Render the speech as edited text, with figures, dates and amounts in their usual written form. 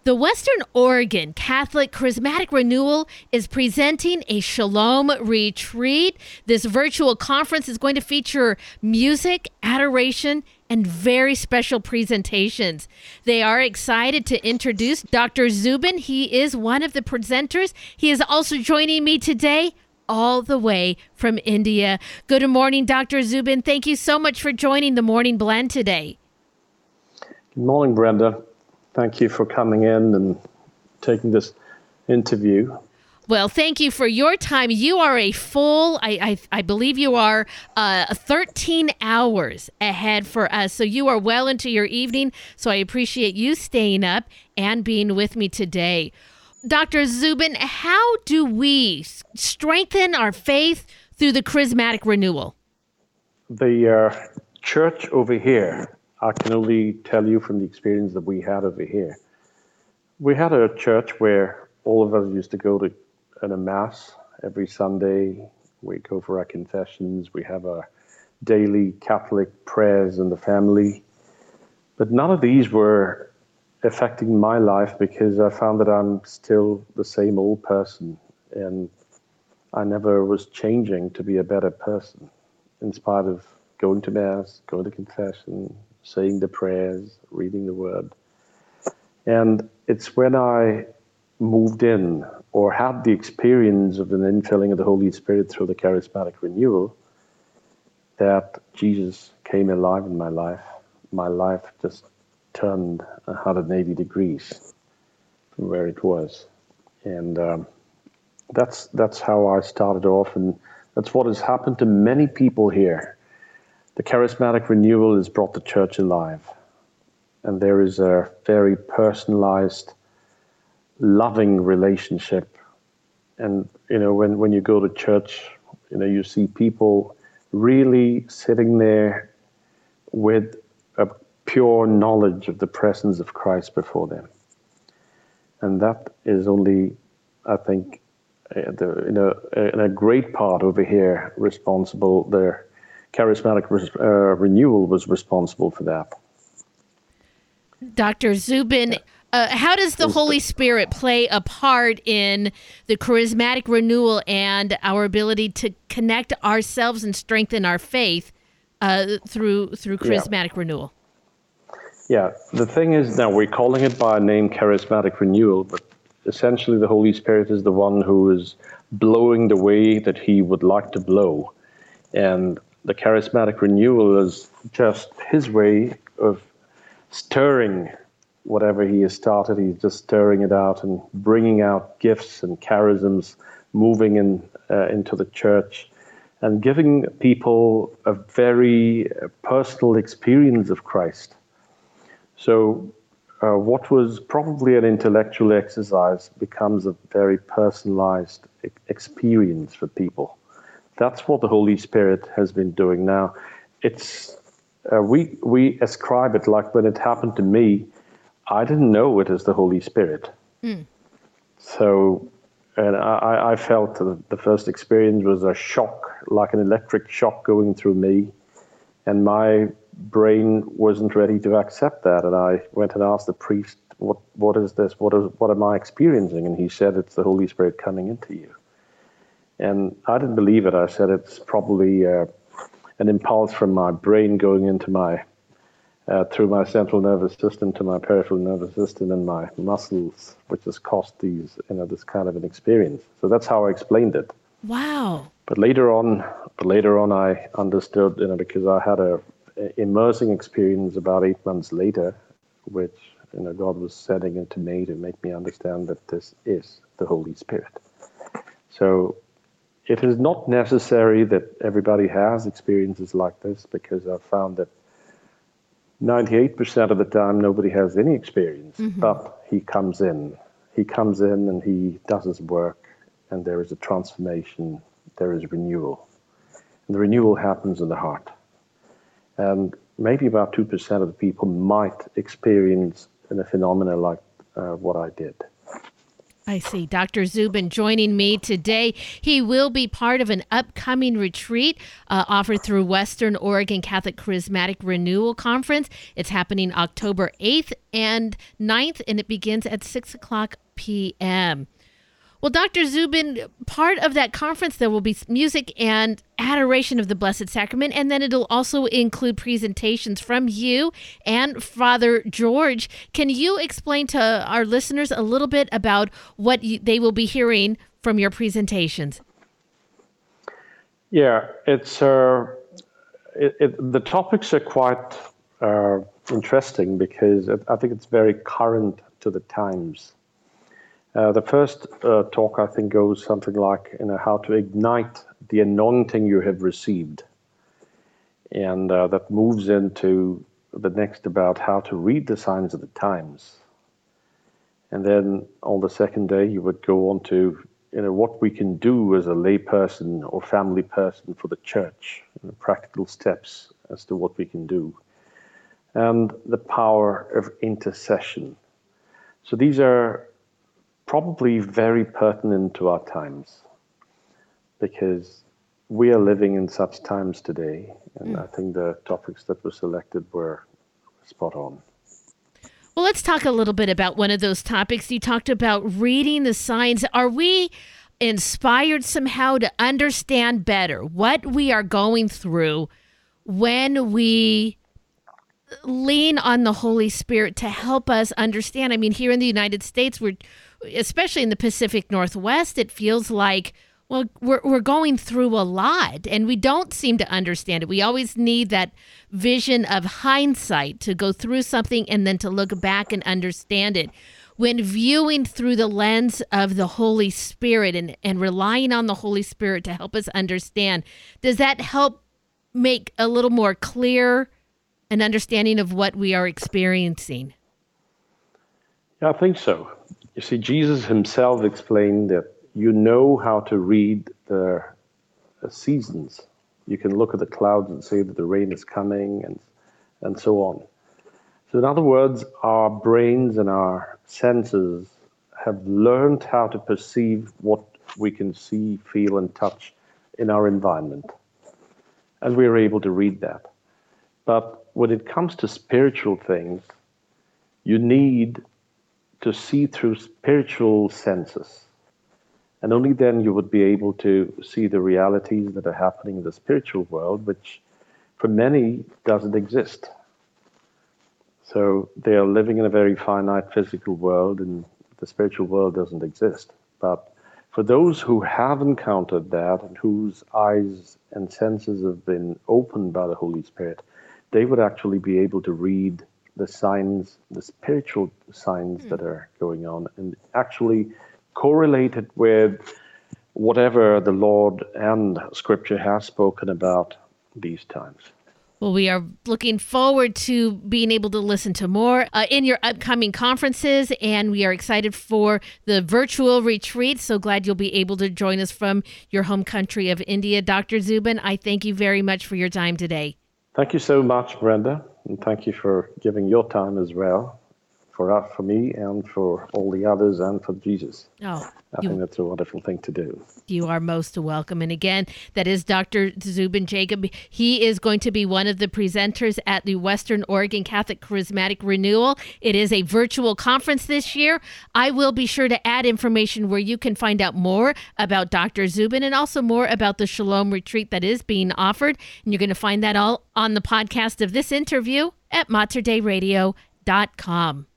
The Western Oregon Catholic Charismatic Renewal is presenting a Shalom Retreat. This virtual conference is going to feature music, adoration, and very special presentations. They are excited to introduce Dr. Zubin. He is one of the presenters. He is also joining me today all the way from India. Good morning, Dr. Zubin. Thank you so much for joining the Morning Blend today. Good morning, Brenda. Thank you for coming in and taking this interview. Well, thank you for your time. You are a full, I believe you are 13 hours ahead for us. So you are well into your evening. So I appreciate you staying up and being with me today. Dr. Zubin, how do we strengthen our faith through the charismatic renewal? The church over here, I can only tell you from the experience that we had over here. We had a church where all of us used to go to a mass every Sunday. We go for our confessions. We have our daily Catholic prayers in the family. But none of these were affecting my life because I found that I'm still the same old person. And I never was changing to be a better person in spite of going to mass, going to confession, saying the prayers, reading the word. And it's when I moved in or had the experience of an infilling of the Holy Spirit through the charismatic renewal that Jesus came alive in my life. My life just turned 180 degrees from where it was. And that's how I started off, and that's what has happened to many people here. The charismatic renewal has brought the church alive. And there is a very personalized, loving relationship. And, when you go to church, you see people really sitting there with a pure knowledge of the presence of Christ before them. And that is only, I think, in a great part over here responsible. Their charismatic renewal was responsible for that. Dr. Zubin, how does the Holy Spirit play a part in the charismatic renewal and our ability to connect ourselves and strengthen our faith through charismatic renewal? Yeah, the thing is now we're calling it by a name charismatic renewal, but essentially the Holy Spirit is the one who is blowing the way that he would like to blow. And the charismatic renewal is just his way of stirring whatever he has started. He's just stirring it out and bringing out gifts and charisms, moving into the church and giving people a very personal experience of Christ. So what was probably an intellectual exercise becomes a very personalized experience for people. That's what the Holy Spirit has been doing. Now, it's we ascribe it, like when it happened to me, I didn't know it as the Holy Spirit. So, and I felt the first experience was a shock, like an electric shock going through me, and my brain wasn't ready to accept that. And I went and asked the priest, "What is this? What am I experiencing?" And he said, "It's the Holy Spirit coming into you." And I didn't believe it. I said, "It's probably an impulse from my brain going into through my central nervous system to my peripheral nervous system and my muscles, which has caused this kind of an experience." So that's how I explained it. Wow. But later on, I understood, because I had a immersing experience about 8 months later, which God was setting into me to make me understand that this is the Holy Spirit. So it is not necessary that everybody has experiences like this, because I've found that 98% of the time nobody has any experience, but he comes in and he does his work, and there is a transformation, there is renewal. And the renewal happens in the heart. And maybe about 2% of the people might experience a phenomena like what I did. I see. Dr. Zubin joining me today. He will be part of an upcoming retreat offered through Western Oregon Catholic Charismatic Renewal Conference. It's happening October 8th and 9th, and it begins at 6 o'clock p.m. Well, Dr. Zubin, part of that conference, there will be music and adoration of the Blessed Sacrament, and then it'll also include presentations from you and Father George. Can you explain to our listeners a little bit about what they will be hearing from your presentations? Yeah, it's the topics are quite interesting because I think it's very current to the times. The first talk, I think, goes something like, how to ignite the anointing you have received. And that moves into the next about how to read the signs of the times. And then on the second day, you would go on to, what we can do as a lay person or family person for the church, practical steps as to what we can do. And the power of intercession. So these are probably very pertinent to our times because we are living in such times today. And I think the topics that were selected were spot on. Well, let's talk a little bit about one of those topics. You talked about reading the signs. Are we inspired somehow to understand better what we are going through when we lean on the Holy Spirit to help us understand? I mean, here in the United States, especially in the Pacific Northwest, it feels like, well, we're going through a lot and we don't seem to understand it. We always need that vision of hindsight to go through something and then to look back and understand it. When viewing through the lens of the Holy Spirit and relying on the Holy Spirit to help us understand, does that help make a little more clear an understanding of what we are experiencing? Yeah, I think so. You see, Jesus himself explained that you know how to read the seasons. You can look at the clouds and say that the rain is coming and so on. So in other words, our brains and our senses have learned how to perceive what we can see, feel, and touch in our environment. And we are able to read that. But when it comes to spiritual things, you need to see through spiritual senses. And only then you would be able to see the realities that are happening in the spiritual world, which for many doesn't exist. So they are living in a very finite physical world and the spiritual world doesn't exist. But for those who have encountered that and whose eyes and senses have been opened by the Holy Spirit, they would actually be able to read the signs, the spiritual signs that are going on, and actually correlate it with whatever the Lord and Scripture has spoken about these times. Well, we are looking forward to being able to listen to more in your upcoming conferences, and we are excited for the virtual retreat. So glad you'll be able to join us from your home country of India. Dr. Zubin, I thank you very much for your time today. Thank you so much, Brenda, and thank you for giving your time as well for me and for all the others and for Jesus. Oh, I think that's a wonderful thing to do. You are most welcome. And again, that is Dr. Zubin Jacob. He is going to be one of the presenters at the Western Oregon Catholic Charismatic Renewal. It is a virtual conference this year. I will be sure to add information where you can find out more about Dr. Zubin and also more about the Shalom Retreat that is being offered. And you're going to find that all on the podcast of this interview at materdeiradio.com.